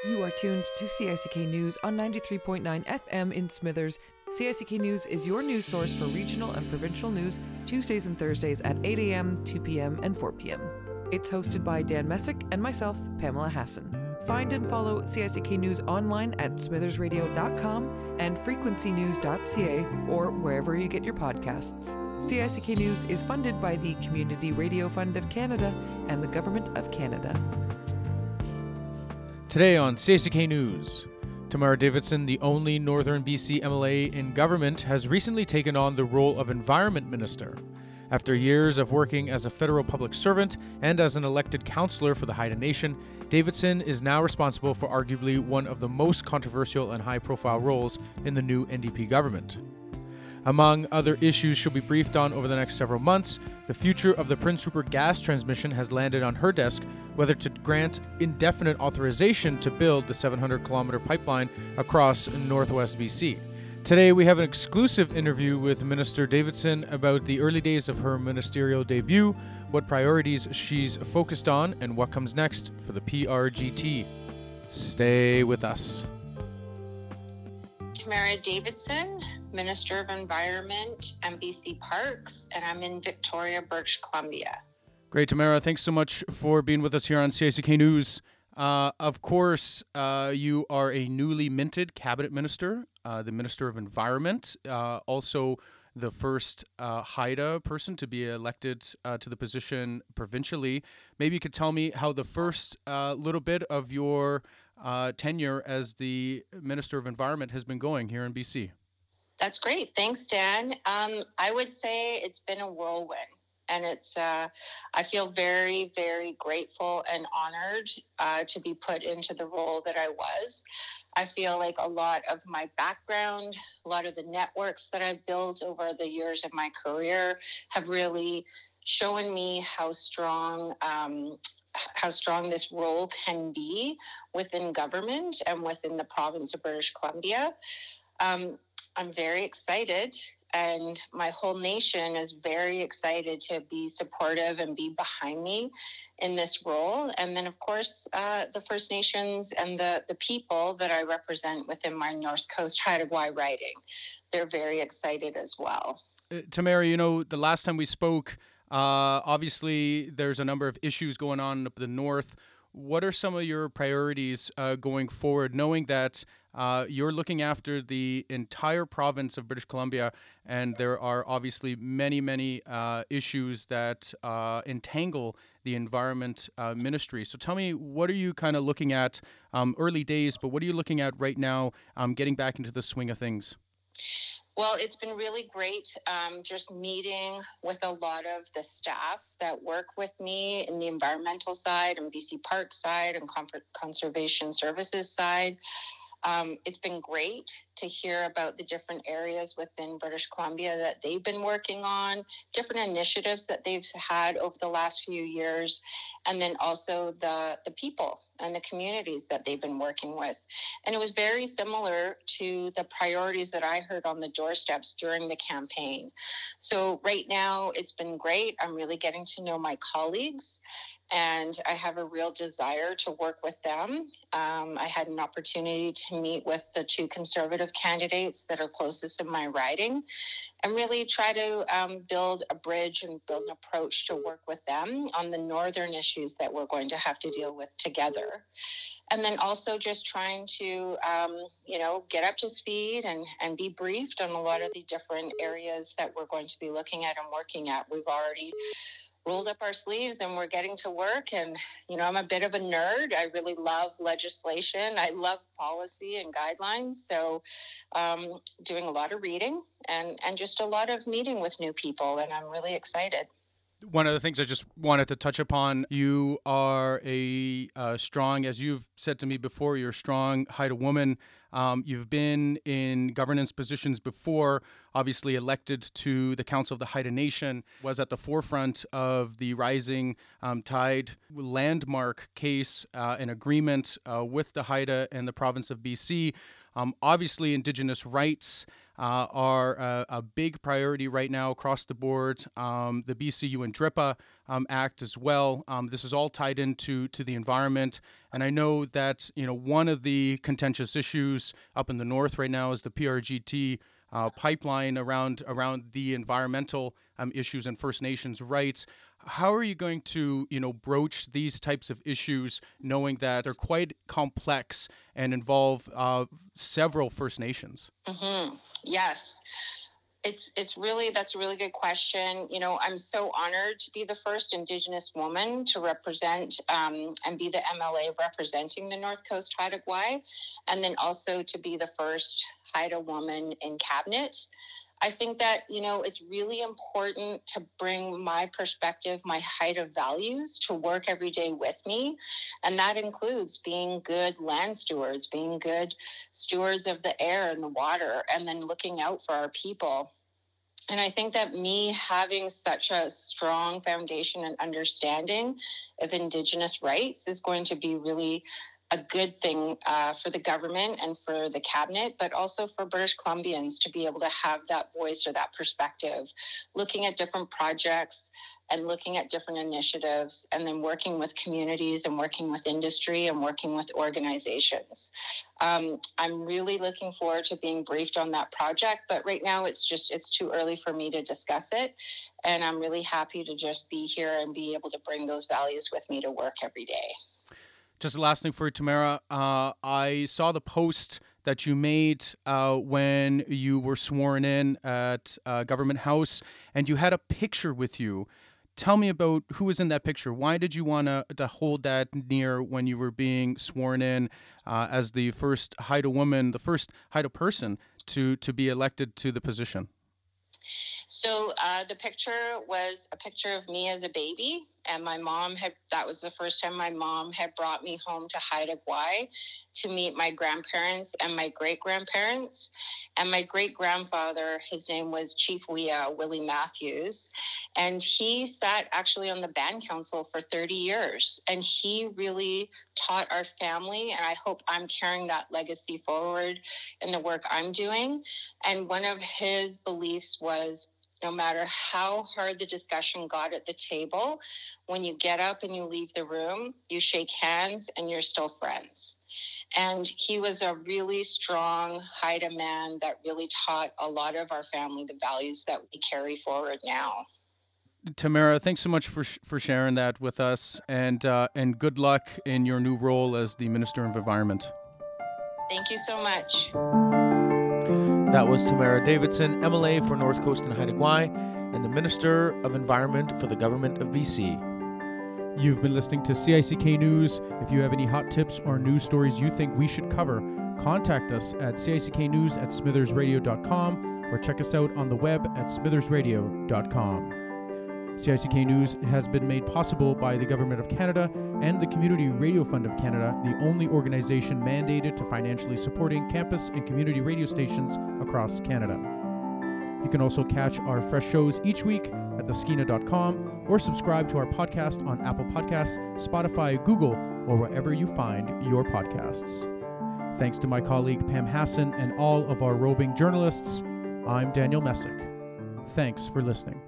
You are tuned to CICK News on 93.9 FM in Smithers. CICK News is your news source for regional and provincial news, Tuesdays and Thursdays at 8 a.m., 2 p.m., and 4 p.m. It's hosted by Dan Messick and myself, Pamela Hassan. Find and follow CICK News online at smithersradio.com and frequencynews.ca or wherever you get your podcasts. CICK News is funded by the Community Radio Fund of Canada and the Government of Canada. Today on CICK News, Tamara Davidson, the only Northern BC MLA in government, has recently taken on the role of Environment Minister. After years of working as a federal public servant and as an elected councillor for the Haida Nation, Davidson is now responsible for arguably one of the most controversial and high-profile roles in the new NDP government. Among other issues she'll be briefed on over the next several months, the future of the Prince Rupert gas transmission has landed on her desk, whether to grant indefinite authorization to build the 700-kilometer pipeline across northwest BC. Today we have an exclusive interview with Minister Davidson about the early days of her ministerial debut, what priorities she's focused on, and what comes next for the PRGT. Stay with us. Tamara Davidson, Minister of Environment and BC Parks, and I'm in Victoria, British Columbia. Great, Tamara. Thanks so much for being with us here on CICK News. Of course, you are a newly minted cabinet minister, the Minister of Environment, also the first Haida person to be elected to the position provincially. Maybe you could tell me how the first little bit of your tenure as the Minister of Environment has been going here in BC. That's great. Thanks, Dan. I would say it's been a whirlwind. And it's, I feel very, very grateful and honored to be put into the role that I was. I feel like a lot of my background, a lot of the networks that I've built over the years of my career have really shown me how strong this role can be within government and within the province of British Columbia. I'm very excited, and my whole nation is very excited to be supportive and be behind me in this role. And then, of course, the First Nations and the people that I represent within my North Coast Haida Gwaii riding, they're very excited as well. Tamara, the last time we spoke, obviously there's a number of issues going on up the north. What are some of your priorities going forward, knowing that you're looking after the entire province of British Columbia, and there are obviously many, many issues that entangle the environment ministry. So tell me, what are you kind of looking at, early days, but what are you looking at right now, getting back into the swing of things? Well, it's been really great just meeting with a lot of the staff that work with me in the environmental side and BC Park side and conservation services side. It's been great to hear about the different areas within British Columbia that they've been working on, different initiatives that they've had over the last few years, and then also the people and the communities that they've been working with. And it was very similar to the priorities that I heard on the doorsteps during the campaign. So right now, it's been great. I'm really getting to know my colleagues, and I have a real desire to work with them. I had an opportunity to meet with the two Conservative candidates that are closest in my riding and really try to build a bridge and build an approach to work with them on the northern issues that we're going to have to deal with together. And then also just trying to, get up to speed and be briefed on a lot of the different areas that we're going to be looking at and working at. We've already rolled up our sleeves and we're getting to work. And, I'm a bit of a nerd. I really love legislation. I love policy and guidelines. So doing a lot of reading and just a lot of meeting with new people. And I'm really excited. One of the things I just wanted to touch upon, you are a strong, as you've said to me before, you're a strong Haida woman. You've been in governance positions before, obviously elected to the Council of the Haida Nation, was at the forefront of the Rising Tide landmark case, an agreement with the Haida and the province of BC Obviously, Indigenous rights are a big priority right now across the board. The BC UN DRIPA Act as well. This is all tied into the environment. And I know that, one of the contentious issues up in the north right now is the PRGT pipeline around the environmental issues and First Nations rights. How are you going to, broach these types of issues, knowing that they're quite complex and involve several First Nations? Mm-hmm. Yes. That's a really good question. I'm so honored to be the first Indigenous woman to represent and be the MLA representing the North Coast Haida Gwaii, and then also to be the first Haida woman in cabinet. I think that, it's really important to bring my perspective, my Haida values to work every day with me. And that includes being good land stewards, being good stewards of the air and the water, and then looking out for our people. And I think that me having such a strong foundation and understanding of Indigenous rights is going to be really a good thing for the government and for the cabinet, but also for British Columbians to be able to have that voice or that perspective, looking at different projects and looking at different initiatives, and then working with communities and working with industry and working with organizations. I'm really looking forward to being briefed on that project, but right now it's too early for me to discuss it. And I'm really happy to just be here and be able to bring those values with me to work every day. Just the last thing for you, Tamara. I saw the post that you made when you were sworn in at Government House, and you had a picture with you. Tell me about who was in that picture. Why did you want to hold that near when you were being sworn in as the first Haida woman, the first Haida person to be elected to the position? So the picture was a picture of me as a baby, and that was the first time my mom had brought me home to Haida Gwaii to meet my grandparents and my great-grandparents. And my great-grandfather, his name was Chief Willie Matthews, and he sat actually on the band council for 30 years. And he really taught our family, and I hope I'm carrying that legacy forward in the work I'm doing. And one of his beliefs was, no matter how hard the discussion got at the table, when you get up and you leave the room, you shake hands and you're still friends. And he was a really strong Haida man that really taught a lot of our family the values that we carry forward now. Tamara, thanks so much for sharing that with us, and good luck in your new role as the Minister of Environment. Thank you so much. That was Tamara Davidson, MLA for North Coast and Haida Gwaii, and the Minister of Environment for the Government of BC. You've been listening to CICK News. If you have any hot tips or news stories you think we should cover, contact us at cicknews@smithersradio.com or check us out on the web at smithersradio.com. CICK News has been made possible by the Government of Canada and the Community Radio Fund of Canada, the only organization mandated to financially supporting campus and community radio stations across Canada. You can also catch our fresh shows each week at theskeena.com or subscribe to our podcast on Apple Podcasts, Spotify, Google, or wherever you find your podcasts. Thanks to my colleague Pam Hassan and all of our roving journalists, I'm Daniel Messick. Thanks for listening.